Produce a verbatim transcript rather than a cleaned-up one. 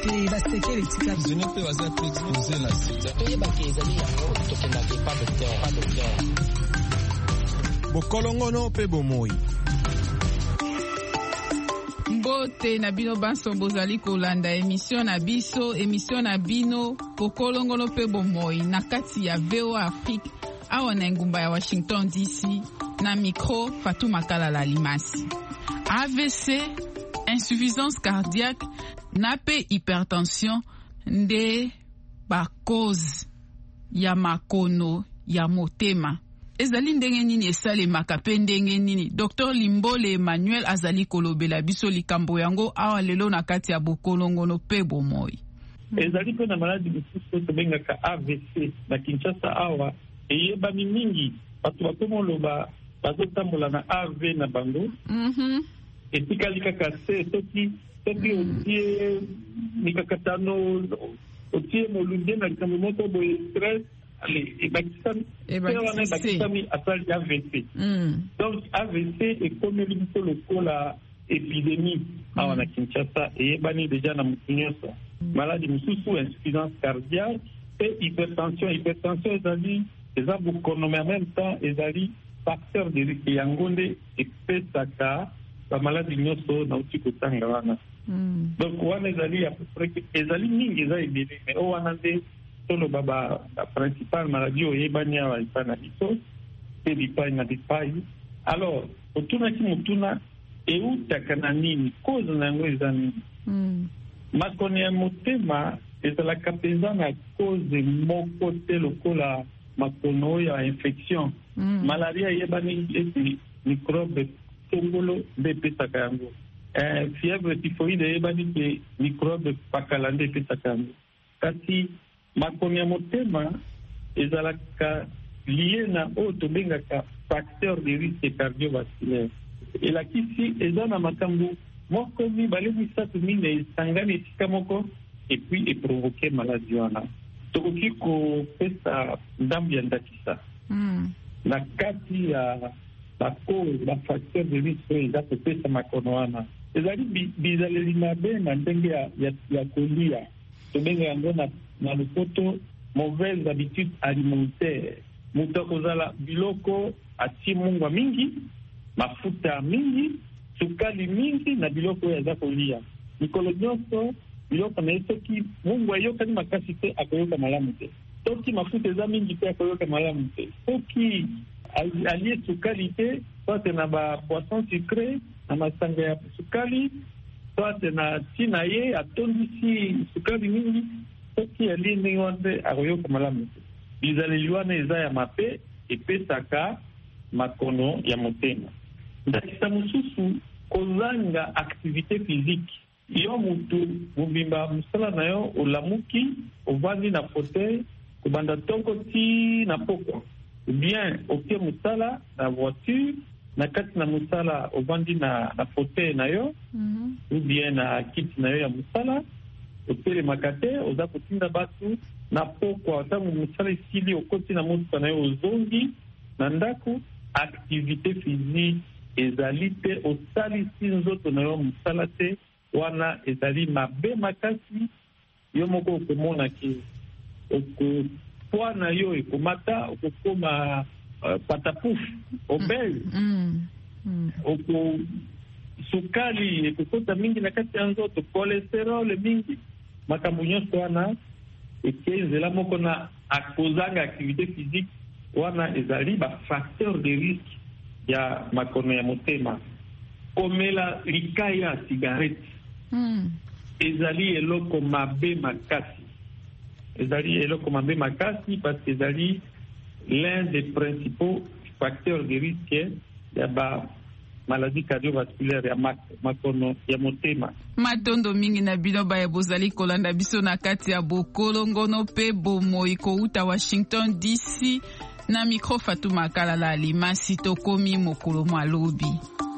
te basekele tika zone pe waza pe exposer la sida to ba ke ezali yango tokenda ke pas docteur pas docteur bokolongono pe bomoi. Mbote na bino banso bozali kolanda émission na biso émission na bino bokolongono pe bomoi na kati ya V O A Afrique awa na ngumba ya Washington D C na micro Fatou Makala la Limasi. A V C, insuffisance cardiaque na pe hypertension nde ba cause ya makono ya motema. Ezali ndenge nini esalemaka pe ndenge nini? Docteur Limbole Emmanuel azali kolobela biso likambo yango awa lelo na kati ya bokolongono pe bomoi. Ezali pe na maladi mosusu tobengaka A V C na Kinshasa awa eyebami mingi bato bakomoloba bazotambola na A V na bango. Mhm. Etikali kaka se soki soki otie mikakatano otie molunde na likambo moko boye stress ale ebakisami ebakisami asali A V C. Donc A V C ekomeli biso lokola épidémie awa na Kinshasa eyebani deja na motu nyonso. Maladi mosusu insuffisance cardiaque et hypertension. Hypertension ezali eza bokono mais en même temps ezali facteur de risque yango nde epesaka bamaladi nyonso nauti kotanga wana. Donc wana ezali à peu près ezali mingi eza ebele mais o wana nde toloba ba principal maladie oyebani awa epai na biso pe bipai na bipai. Alors otunaki motuna eutaka na nini, cause na yango eza nini? Makono ya motema ezalaka mpenza na cause moko te lokola makono ya infection. Malaria eyebani eti microbe tongolo nde epesaka yango. Fièvre typhoïde eyebani ke microbe pakala nde epesaka yango. Kasi makono ya motema ezalaka lié na oyo tobengaka facteur de risque cardiovasculaire. Elakisi eza na makambo moko mibale misatu mine esangani esika moko epuis eprovoke maladie wana. Tokoki kopesa ndambu ya ndakisa na kati ya bacause bafacteur de risque oyo eza kopesa makono wana. Ezali bizaleli mabe na ndenge ya kolia tobenga yango na na lopoto mauvaise habitude alimentaire. Moto akozala biloko atie mungwa mingi, mafuta mingi, sukali mingi na biloko oyo aza kolia. Mikolo nyonso biloko na ye soki mungwa eyokani makasi te akoyoka malamu te, soki mafuta eza mingi te akoyoka malamu te, soki alie sukali te soit na bapoisson sucré na masanga ya sukali soit na ntina ye atondisi sukali mingi, soki alie ndenge wana te akoyoka malamu te. Bizaleli wana eza ya mabe epesaka makono ya motema. Ndakisa mosusu kozanga activité physique. Yo mutu mobimba mosala na yo olamuki ovandi na fauteuil kobanda tongo ti na pokwa, ou bien oke mosala na voiture na kati na mosala ovandi na, na fauteuil na yo ou bien na kiti na yo ya mosala otelemaka te oza kotinda bato na pokwa ntango mosala esili okoti na motuka na yo ozongi na ndako. Activité physique ezali te osalisi nzoto na yo mosala te, wana ezali mabe makasi. Yo moko okomona ke poids na yo ekomata, okokoma uh, patapouf obele oko sukali ekokota mingi na kati ya nzoto, cholesterol mingi. Makambo nyonso wana eke ezela moko na akozanga activité physique, wana ezali ba facteur de risque ya makono ya motema. Komela likaya cigarette mm. ezali eloko mabe makasi, ezali eloko mabe makasi parce que ezali l'un des principaux facteurs de risque ya ba maladie cardiovasculaire ya makono ya motema. Matondo mingi na bino ba bozali kolanda biso na kati ya bokolongono pe bomoi kouta Washington D C na micro Fatou Makala la Limasi tokomi mokolo malobi.